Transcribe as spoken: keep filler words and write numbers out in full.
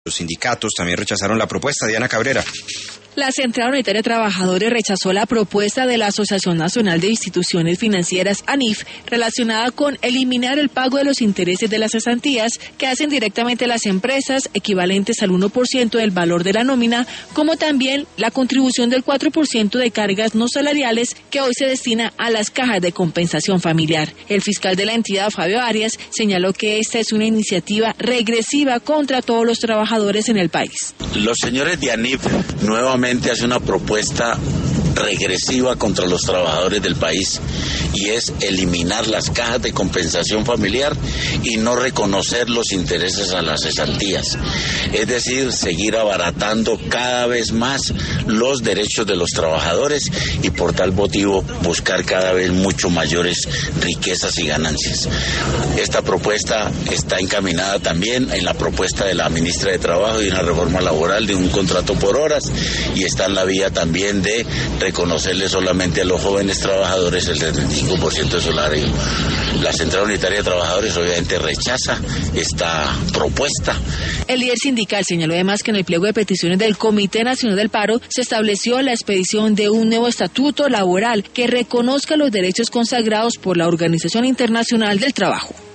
Los sindicatos también rechazaron la propuesta. Diana Cabrera. La Central Unitaria de Trabajadores rechazó la propuesta de la Asociación Nacional de Instituciones Financieras, A N I F, relacionada con eliminar el pago de los intereses de las cesantías que hacen directamente las empresas, equivalentes al uno por ciento del valor de la nómina, como también la contribución del cuatro por ciento de cargas no salariales que hoy se destina a las cajas de compensación familiar. El fiscal de la entidad, Fabio Arias, señaló que esta es una iniciativa regresiva contra todos los trabajadores en el país. Los señores de A N I F nuevamente hace una propuesta regresiva contra los trabajadores del país y es eliminar las cajas de compensación familiar y no reconocer los intereses a las cesantías, es decir, seguir abaratando cada vez más los derechos de los trabajadores y por tal motivo buscar cada vez mucho mayores riquezas y ganancias. Esta propuesta está encaminada también en la propuesta de la ministra de Trabajo de una reforma laboral de un contrato por horas y está en la vía también de reconocerle solamente a los jóvenes trabajadores el setenta y cinco por ciento de su salario. La Central Unitaria de Trabajadores obviamente rechaza esta propuesta. El líder sindical señaló además que en el pliego de peticiones del Comité Nacional del Paro se estableció la expedición de un nuevo estatuto laboral que reconozca los derechos consagrados por la Organización Internacional del Trabajo.